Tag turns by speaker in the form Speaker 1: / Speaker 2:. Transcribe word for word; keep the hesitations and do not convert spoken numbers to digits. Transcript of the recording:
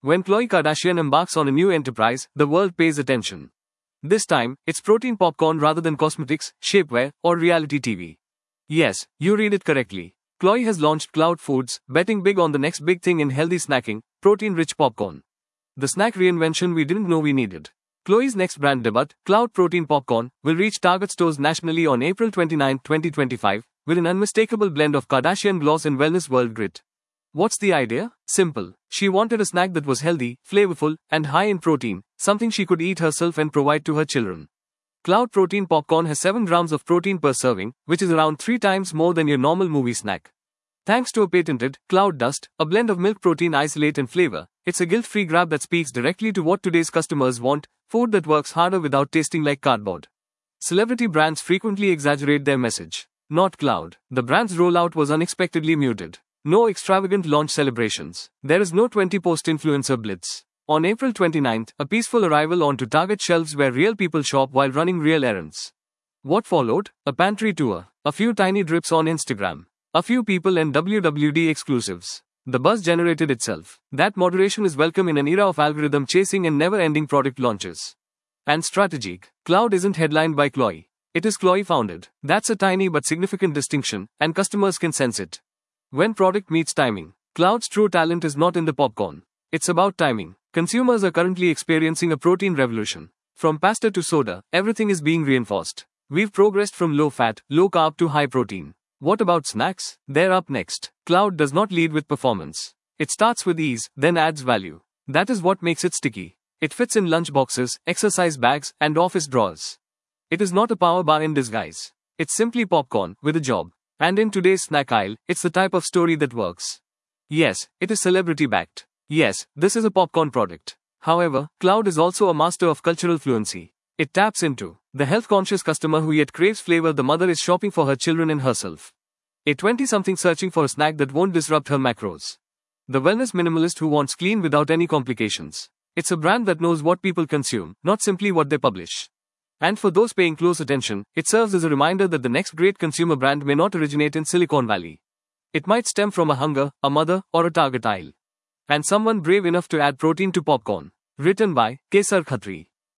Speaker 1: When Khloe Kardashian embarks on a new enterprise, the world pays attention. This time, it's protein popcorn rather than cosmetics, shapewear, or reality T V. Yes, you read it correctly. Khloe has launched Cloud Foods, betting big on the next big thing in healthy snacking, protein-rich popcorn. The snack reinvention we didn't know we needed. Khloe's next brand debut, Cloud Protein Popcorn, will reach Target stores nationally on April twenty-ninth, twenty twenty-five, with an unmistakable blend of Kardashian gloss and wellness world grit. What's the idea? Simple. She wanted a snack that was healthy, flavorful, and high in protein, something she could eat herself and provide to her children. Cloud Protein Popcorn has seven grams of protein per serving, which is around three times more than your normal movie snack. Thanks to a patented Cloud Dust, a blend of milk protein isolate and flavor, it's a guilt-free grab that speaks directly to what today's customers want, food that works harder without tasting like cardboard. Celebrity brands frequently exaggerate their message. Not Cloud. The brand's rollout was unexpectedly muted. No extravagant launch celebrations. There is no twenty post influencer blitz. On April twenty-ninth, a peaceful arrival onto Target shelves where real people shop while running real errands. What followed? A pantry tour, a few tiny drips on Instagram, a few people and W W D exclusives. The buzz generated itself. That moderation is welcome in an era of algorithm chasing and never-ending product launches. And strategic. Cloud isn't headlined by Khloe. It is Khloe founded. That's a tiny but significant distinction, and customers can sense it. When product meets timing, Cloud's true talent is not in the popcorn. It's about timing. Consumers are currently experiencing a protein revolution. From pasta to soda, everything is being reinforced. We've progressed from low-fat, low-carb to high-protein. What about snacks? They're up next. Cloud does not lead with performance. It starts with ease, then adds value. That is what makes it sticky. It fits in lunchboxes, exercise bags, and office drawers. It is not a power bar in disguise. It's simply popcorn, with a job. And in today's snack aisle, it's the type of story that works. Yes, it is celebrity-backed. Yes, this is a popcorn product. However, Cloud is also a master of cultural fluency. It taps into the health-conscious customer who yet craves flavor. The mother is shopping for her children and herself. A twenty-something searching for a snack that won't disrupt her macros. The wellness minimalist who wants clean without any complications. It's a brand that knows what people consume, not simply what they publish. And for those paying close attention, it serves as a reminder that the next great consumer brand may not originate in Silicon Valley. It might stem from a hunger, a mother, or a Target aisle. And someone brave enough to add protein to popcorn. Written by Kesar Khatri.